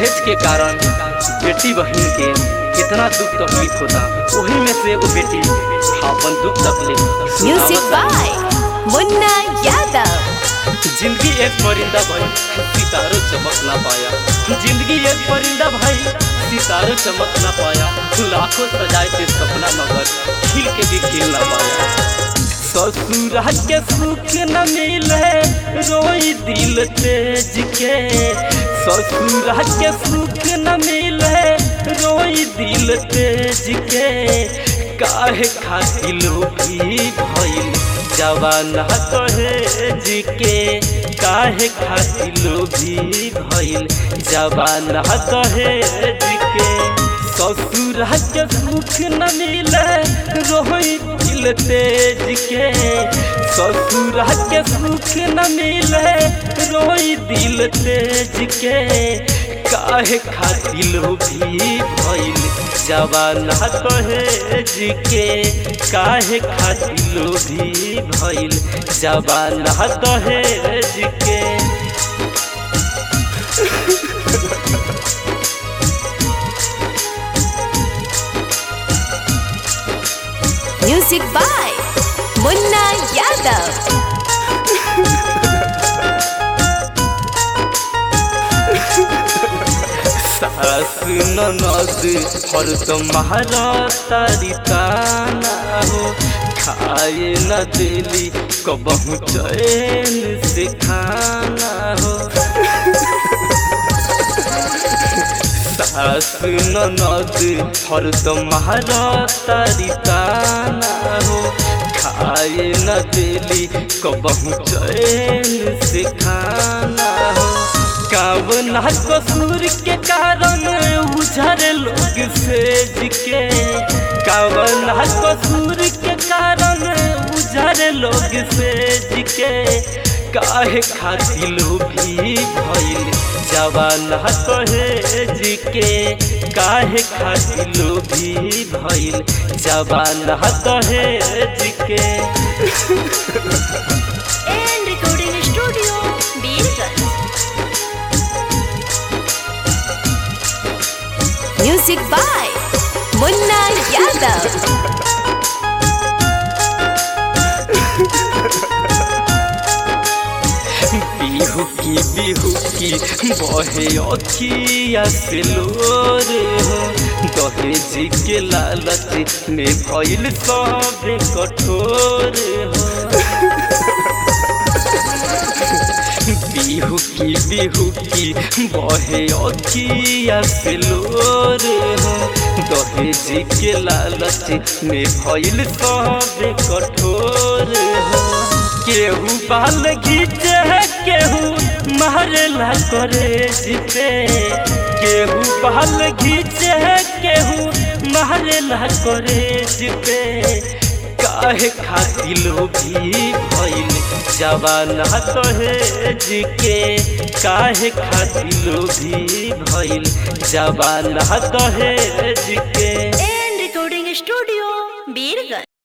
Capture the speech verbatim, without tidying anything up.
दहेज के कारण बेटी बहन के कितना दुख तकलीफ होता, वही में से एगो बेटी अपन दुख तकलीफ। Music by Munna Yadav. जिंदगी एक परिंदा भाई सितारों चमक ना पाया, जिंदगी एक परिंदा भाई सितारों चमक ना पाया, लाखों सजाए थे सपना मगर खिल के भी खिल ना पाया। ससुरा के सुख न मिले रोई दिल तेज के, ससुरा के सुख न मिले रोई दिल तेज के, काहे खातिर लोभी भइल जवाना दहेज के, काहे खातिर लोभी भइल जवाना दहेज के। ससुरा के सुख न मिले रोई दिल तेज के, ससुरा के सुख न मिले रोई दिल तेज के, काहे खातिर लोभी भइल जवाना दहेज के, काहे खातिर लोभी भइल जवाना दहेज के। Music by Munna Yadav. सास ननद हरदम तारी ताना हो, खाए न दिली कबहू चैन से खाना हो। सास ननद हरदम तारी ताना हो, खाए न दिली कबहू चैन से खाना हो। कावना कसूर के कारण उजर लोग सेज के, कावना कसूर के कारण उजर लोग सेज के, काहे खातिर लोभी भइल जवाना दहेज के, काहे खातिर लोभी भइल जवाना दहेज के। And recording studio Birganj. Music by Munna Yadav. बिहू की बिहू की बहे अखिया से लोर हो, दहेज के लालच में भइल सब कठोर हो। बिहू की बिहू की बहे अखिया से लोर हो, दहेज के लालच में भइल सब कठोर हो। केहू बाल घीचे केहू मारेला कॉलेज पे, केहू बाल घीचे केहू मारेला कॉलेज पे, काहे खातिर लोभी भइल जवाना दहेज के, काहे खातिर लोभी भइल जवाना दहेज के। And recording studio Birgunj.